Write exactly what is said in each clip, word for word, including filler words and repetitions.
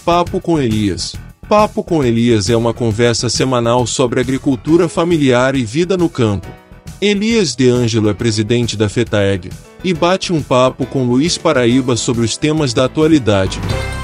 Papo com Elias. Papo com Elias é uma conversa semanal sobre agricultura familiar e vida no campo. Elias De Ângelo é presidente da FETAEG e bate um papo com Luiz Paraíba sobre os temas da atualidade.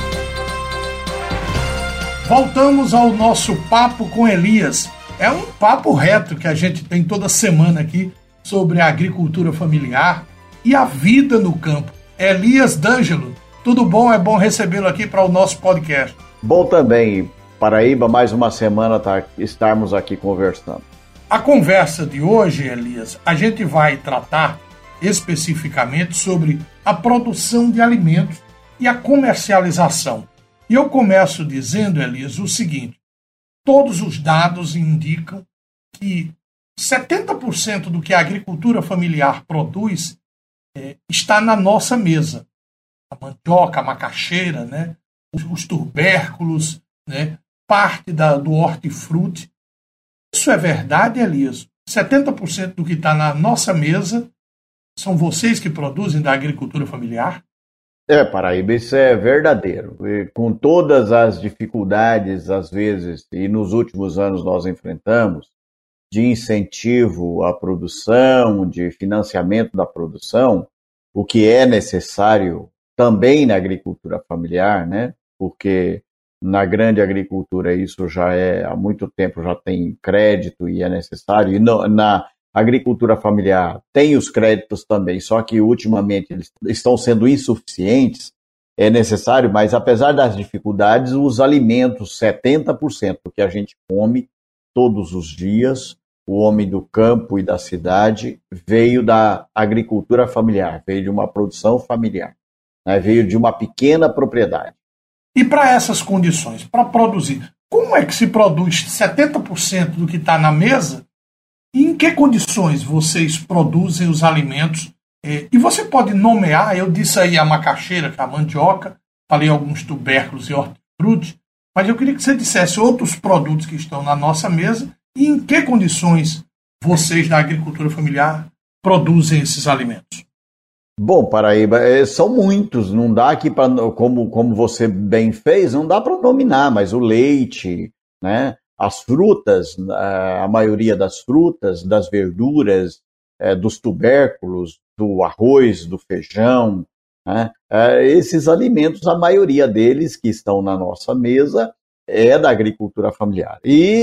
Voltamos ao nosso Papo com Elias. É um papo reto que a gente tem toda semana aqui sobre a agricultura familiar e a vida no campo. Elias De Ângelo, tudo bom? É bom recebê-lo aqui para o nosso podcast. Bom também, Paraíba, mais uma semana tá, estarmos aqui conversando. A conversa de hoje, Elias, a gente vai tratar especificamente sobre a produção de alimentos e a comercialização. E eu começo dizendo, Elias, o seguinte: todos os dados indicam que setenta por cento do que a agricultura familiar produz é, está na nossa mesa. A mandioca, a macaxeira, né? os, os tubérculos, né? parte da, do hortifruti. Isso é verdade, Elias? setenta por cento do que está na nossa mesa são vocês que produzem da agricultura familiar? É, Paraíba, isso é verdadeiro. E com todas as dificuldades, às vezes, e nos últimos anos nós enfrentamos, de incentivo à produção, de financiamento da produção, o que é necessário também na agricultura familiar, né? Porque na grande agricultura isso já é, há muito tempo já tem crédito e é necessário, e no, na agricultura familiar tem os créditos também, só que ultimamente eles estão sendo insuficientes, é necessário, mas apesar das dificuldades, os alimentos, setenta por cento que a gente come todos os dias, o homem do campo e da cidade, veio da agricultura familiar, veio de uma produção familiar, né? Veio de uma pequena propriedade. E para essas condições, para produzir, como é que se produz setenta por cento do que está na mesa? E em que condições vocês produzem os alimentos? E você pode nomear, eu disse aí a macaxeira, que é a mandioca, falei alguns tubérculos e hortifruti, mas eu queria que você dissesse outros produtos que estão na nossa mesa e em que condições vocês da agricultura familiar produzem esses alimentos. Bom, Paraíba, são muitos, não dá aqui para, como, como você bem fez, não dá para nominar, mas o leite, né? As frutas, a maioria das frutas, das verduras, dos tubérculos, do arroz, do feijão, né? Esses alimentos, a maioria deles que estão na nossa mesa é da agricultura familiar.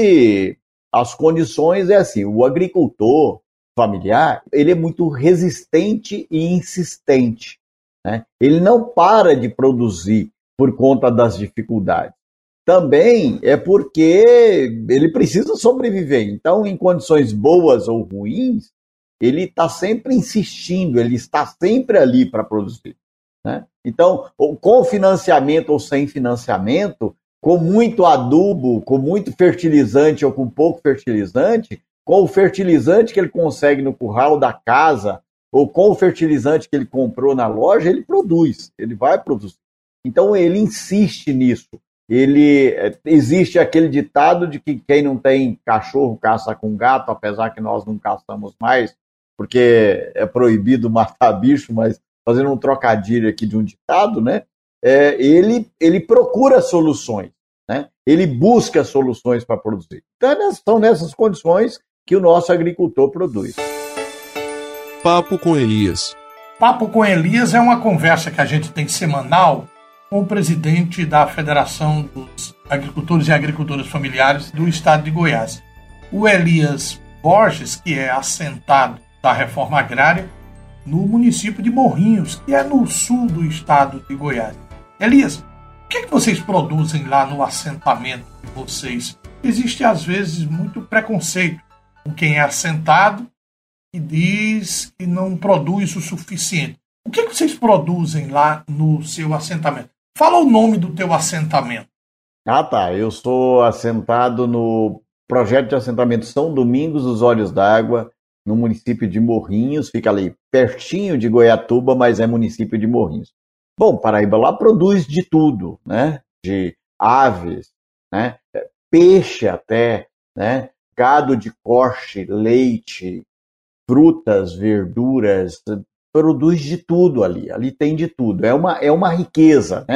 E as condições é assim, o agricultor familiar, ele é muito resistente e insistente, né? Ele não para de produzir por conta das dificuldades. Também é porque ele precisa sobreviver. Então, em condições boas ou ruins, ele está sempre insistindo, ele está sempre ali para produzir, né? Então, com financiamento ou sem financiamento, com muito adubo, com muito fertilizante ou com pouco fertilizante, com o fertilizante que ele consegue no curral da casa ou com o fertilizante que ele comprou na loja, ele produz, ele vai produzir. Então, ele insiste nisso. Ele, existe aquele ditado de que quem não tem cachorro caça com gato, apesar que nós não caçamos mais, porque é proibido matar bicho, mas fazendo um trocadilho aqui de um ditado, né? É, ele, ele procura soluções, né? Ele busca soluções para produzir. Então, são nessas condições que o nosso agricultor produz. Papo com Elias. Papo com Elias é uma conversa que a gente tem semanal com o presidente da Federação dos Agricultores e Agricultoras Familiares do Estado de Goiás, o Elias Borges, que é assentado da Reforma Agrária no município de Morrinhos, que é no sul do estado de Goiás. Elias, o que é que vocês produzem lá no assentamento de vocês? Existe, às vezes, muito preconceito com quem é assentado e diz que não produz o suficiente. O que é que vocês produzem lá no seu assentamento? Fala o nome do teu assentamento. Ah, tá. Eu sou assentado no projeto de assentamento São Domingos dos Olhos d'Água, no município de Morrinhos. Fica ali pertinho de Goiatuba, mas é município de Morrinhos. Bom, Paraíba lá produz de tudo, né? De aves, né? Peixe até, né? Gado de corte, leite, frutas, verduras, produz de tudo ali, ali tem de tudo, é uma, é uma riqueza, né?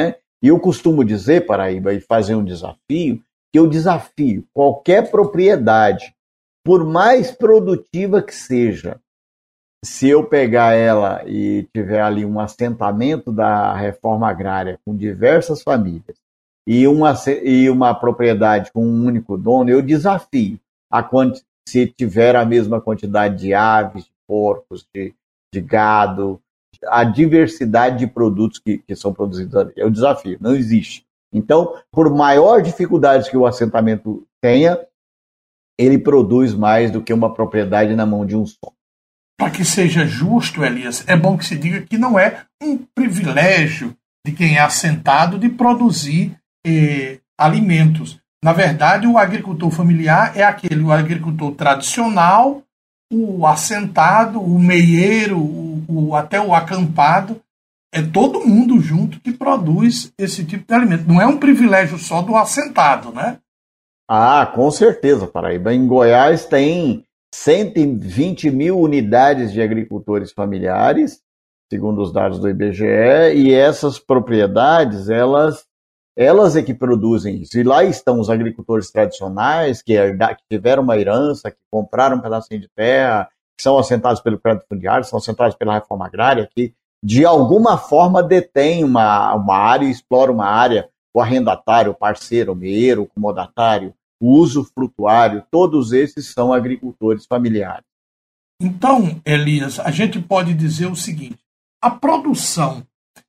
E eu costumo dizer, Paraíba, e fazer um desafio, que eu desafio qualquer propriedade, por mais produtiva que seja, se eu pegar ela e tiver ali um assentamento da reforma agrária com diversas famílias e uma, e uma propriedade com um único dono, eu desafio a quanti, se tiver a mesma quantidade de aves, de porcos, de, de gado, a diversidade de produtos que, que são produzidos ali. É o desafio, não existe. Então, por maior dificuldade que o assentamento tenha, ele produz mais do que uma propriedade na mão de um só. Para que seja justo, Elias, é bom que se diga que não é um privilégio de quem é assentado de produzir eh, alimentos. Na verdade, o agricultor familiar é aquele, o agricultor tradicional, o assentado, o meieiro, o, o, até o acampado. É todo mundo junto que produz esse tipo de alimento. Não é um privilégio só do assentado, né? Ah, com certeza, Paraíba. Em Goiás tem cento e vinte mil unidades de agricultores familiares, segundo os dados do I B G E, e essas propriedades, elas, elas é que produzem isso. E lá estão os agricultores tradicionais, que, que tiveram uma herança, que compraram um pedacinho de terra, que são assentados pelo crédito fundiário, são assentados pela reforma agrária, que de alguma forma detêm uma, uma área e exploram uma área, o arrendatário, o parceiro, o meeiro, o comodatário, o usufrutuário, todos esses são agricultores familiares. Então, Elias, a gente pode dizer o seguinte: a produção,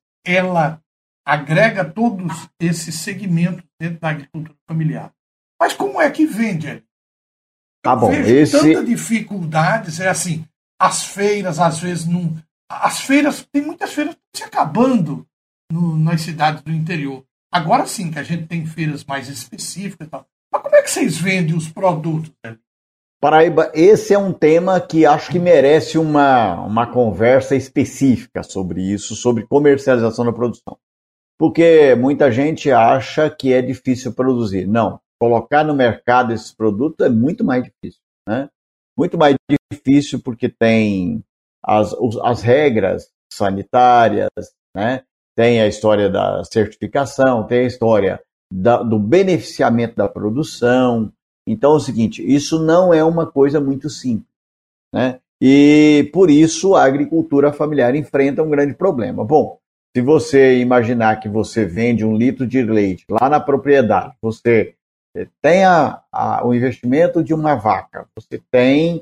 ela agrega todos esses segmentos dentro da agricultura familiar. Mas como é que vende, Elias? Tá bom, vejo esse... tanta dificuldades, é assim, as feiras, às vezes, não... as feiras, tem muitas feiras se acabando no, nas cidades do interior. Agora sim, que a gente tem feiras mais específicas e tal. Mas como é que vocês vendem os produtos, Elias? Paraíba, esse é um tema que acho que merece uma, uma conversa específica sobre isso, sobre comercialização da produção. Porque muita gente acha que é difícil produzir. Não, colocar no mercado esses produtos é muito mais difícil, né? Muito mais difícil porque tem as, as regras sanitárias, né? Tem a história da certificação, tem a história da, do beneficiamento da produção. Então é o seguinte, isso não é uma coisa muito simples, né? E por isso a agricultura familiar enfrenta um grande problema. Bom, se você imaginar que você vende um litro de leite lá na propriedade, você tem a, a, o investimento de uma vaca, você tem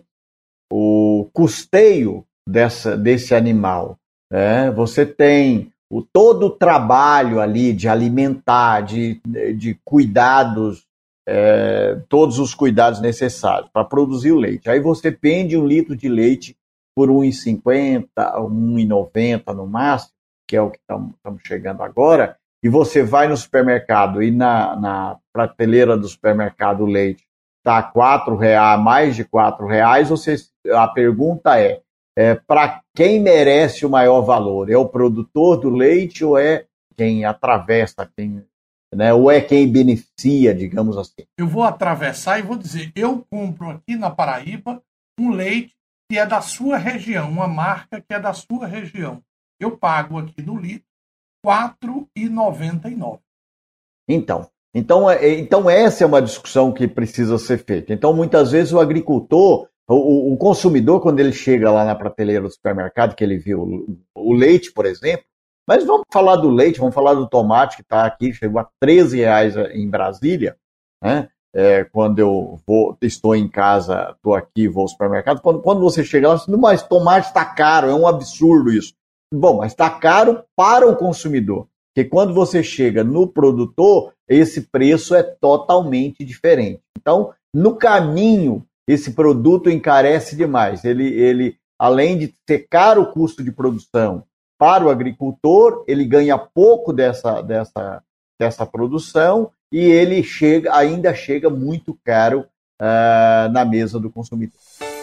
o custeio dessa, desse animal, né? Você tem o, todo o trabalho ali de alimentar, de, de cuidados, É, todos os cuidados necessários para produzir o leite. Aí você vende um litro de leite por um real e cinquenta centavos, um real e noventa centavos no máximo, que é o que estamos chegando agora, e você vai no supermercado e na, na prateleira do supermercado o leite está quatro reais, mais de quatro reais, você, a pergunta é, é para quem merece o maior valor? É o produtor do leite ou é quem atravessa, quem... Né, ou é quem beneficia, digamos assim? Eu vou atravessar e vou dizer, eu compro aqui na Paraíba um leite que é da sua região, uma marca que é da sua região. Eu pago aqui no litro quatro reais e noventa e nove centavos. Então, então, então essa é uma discussão que precisa ser feita. Então, muitas vezes o agricultor, o, o consumidor, quando ele chega lá na prateleira do supermercado, que ele viu o, o leite, por exemplo, mas vamos falar do leite, vamos falar do tomate, que está aqui, chegou a treze reais em Brasília, né? É, quando eu vou, estou em casa, estou aqui, vou ao supermercado, quando, quando você chega lá, você diz, mas tomate está caro, é um absurdo isso. Bom, mas está caro para o consumidor, porque quando você chega no produtor, esse preço é totalmente diferente. Então, no caminho, esse produto encarece demais. Ele, ele além de ter caro o custo de produção, para o agricultor, ele ganha pouco dessa, dessa, dessa produção e ele chega, ainda chega muito caro uh, na mesa do consumidor.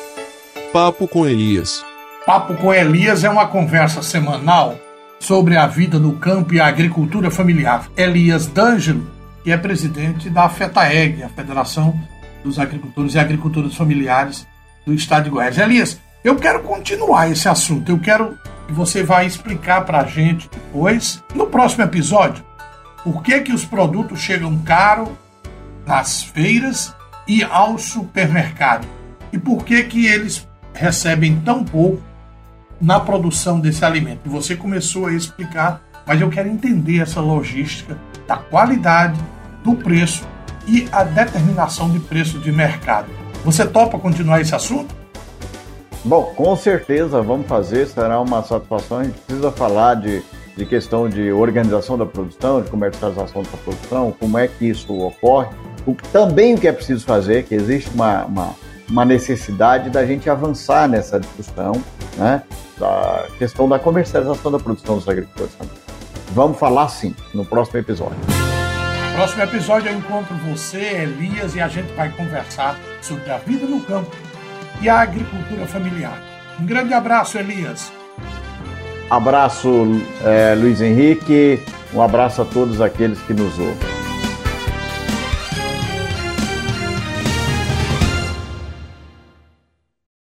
Papo com Elias. Papo com Elias é uma conversa semanal sobre a vida no campo e a agricultura familiar. Elias D'Angelo, que é presidente da FETAEG, a Federação dos Agricultores e Agricultoras Familiares do Estado de Goiás. Elias, eu quero continuar esse assunto, eu quero que você vai explicar para a gente depois, no próximo episódio, Por que que os produtos chegam caro nas feiras e ao supermercado? E por que que eles recebem tão pouco na produção desse alimento? Você começou a explicar, mas eu quero entender essa logística da qualidade, do preço e a determinação de preço de mercado. Você topa continuar esse assunto? Bom, com certeza vamos fazer, será uma satisfação. A gente precisa falar de, de questão de organização da produção, de comercialização da produção, como é que isso ocorre. O, também o que é preciso fazer, que existe uma, uma, uma necessidade da gente avançar nessa discussão, né, da questão da comercialização da produção dos agricultores. Vamos falar sim, no próximo episódio. No próximo episódio eu encontro você, Elias, e a gente vai conversar sobre a vida no campo e a agricultura familiar. Um grande abraço, Elias. Abraço, é, Luiz Henrique. Um abraço a todos aqueles que nos ouvem.